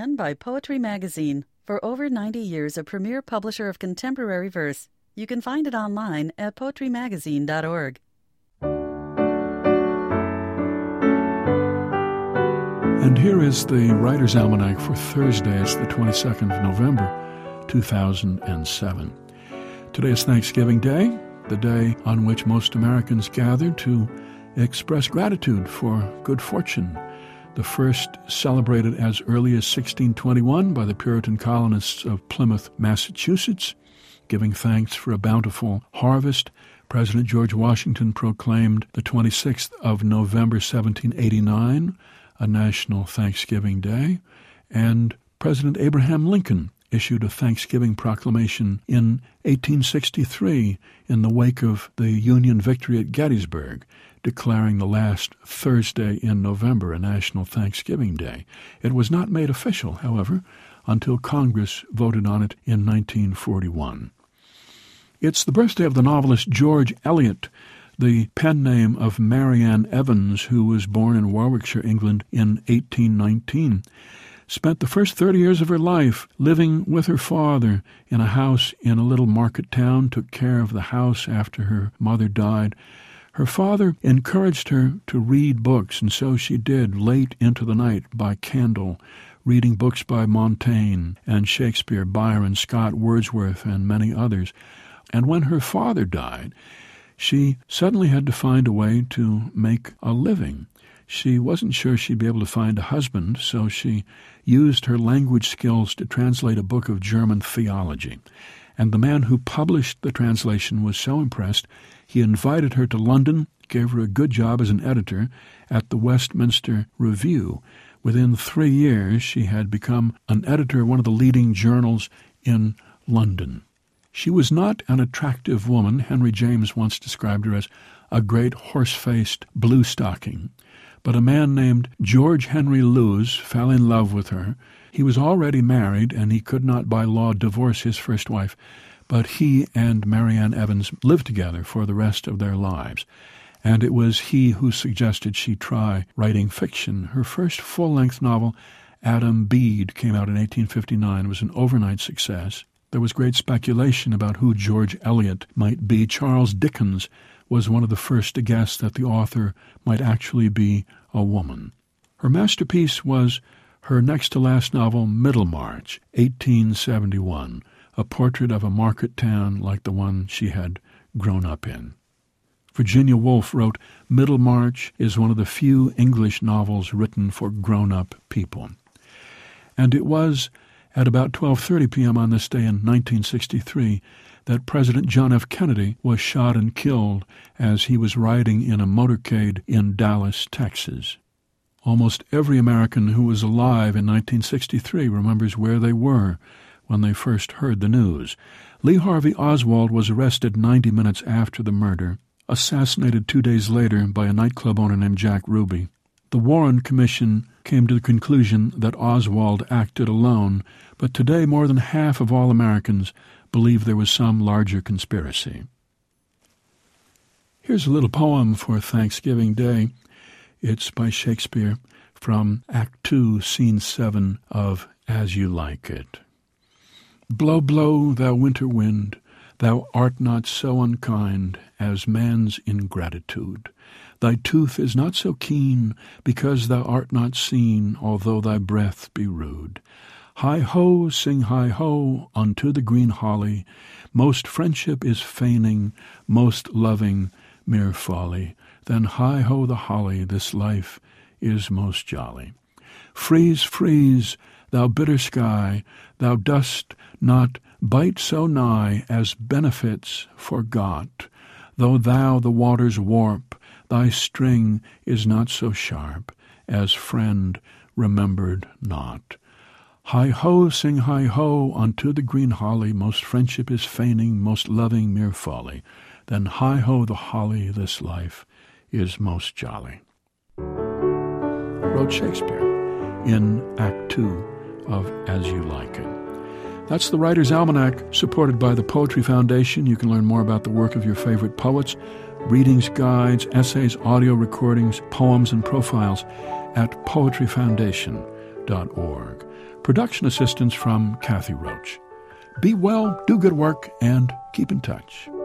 again by Poetry Magazine. For over 90 years, a premier publisher of contemporary verse. You can find it online at poetrymagazine.org. And here is the Writer's Almanac for Thursday. It's the 22nd of November, 2007. Today is Thanksgiving Day, the day on which most Americans gather to express gratitude for good fortune. The first celebrated as early as 1621 by the Puritan colonists of Plymouth, Massachusetts. Giving thanks for a bountiful harvest, President George Washington proclaimed the 26th of November, 1789, a national Thanksgiving Day, and President Abraham Lincoln issued a Thanksgiving proclamation in 1863 in the wake of the Union victory at Gettysburg, declaring the last Thursday in November a national Thanksgiving Day. It was not made official, however, until Congress voted on it in 1941. It's the birthday of the novelist George Eliot, the pen name of Marianne Evans, who was born in Warwickshire, England in 1819. Spent the first 30 years of her life living with her father in a house in a little market town, took care of the house after her mother died. Her father encouraged her to read books, and so she did late into the night by candle, reading books by Montaigne and Shakespeare, Byron, Scott, Wordsworth, and many others. And when her father died, she suddenly had to find a way to make a living. She wasn't sure she'd be able to find a husband, so she used her language skills to translate a book of German theology. And the man who published the translation was so impressed, he invited her to London, gave her a good job as an editor at the Westminster Review. Within 3 years, she had become an editor of one of the leading journals in London. She was not an attractive woman. Henry James once described her as a great horse-faced blue-stocking. But a man named George Henry Lewes fell in love with her. He was already married, and he could not by law divorce his first wife, but he and Marianne Evans lived together for the rest of their lives. And it was he who suggested she try writing fiction. Her first full-length novel, Adam Bede, came out in 1859. It was an overnight success. There was great speculation about who George Eliot might be. Charles Dickens was one of the first to guess that the author might actually be a woman. Her masterpiece was her next-to-last novel, Middlemarch, 1871, a portrait of a market town like the one she had grown up in. Virginia Woolf wrote, Middlemarch is one of the few English novels written for grown-up people. And it was at about 12:30 p.m. on this day in 1963 that President John F. Kennedy was shot and killed as he was riding in a motorcade in Dallas, Texas. Almost every American who was alive in 1963 remembers where they were when they first heard the news. Lee Harvey Oswald was arrested 90 minutes after the murder, assassinated 2 days later by a nightclub owner named Jack Ruby. The Warren Commission came to the conclusion that Oswald acted alone, but today more than half of all Americans believe there was some larger conspiracy. Here's a little poem for Thanksgiving Day. It's by Shakespeare from Act 2, Scene 7 of As You Like It. Blow, blow, thou winter wind, thou art not so unkind as man's ingratitude. Thy tooth is not so keen, because thou art not seen, although thy breath be rude. Hi-ho, sing hi-ho, unto the green holly. Most friendship is feigning, most loving mere folly. Then hi-ho the holly, this life is most jolly. Freeze, freeze, thou bitter sky, thou dost not bite so nigh as benefits forgot. Though thou the waters warp, thy string is not so sharp as friend remembered not. Hi-ho, sing hi-ho, unto the green holly, most friendship is feigning, most loving mere folly. Then hi-ho the holly, this life is most jolly. Wrote Shakespeare in Act 2 of As You Like It. That's the Writer's Almanac, supported by the Poetry Foundation. You can learn more about the work of your favorite poets, readings, guides, essays, audio recordings, poems, and profiles at poetryfoundation.org. Production assistance from Kathy Roach. Be well, do good work, and keep in touch.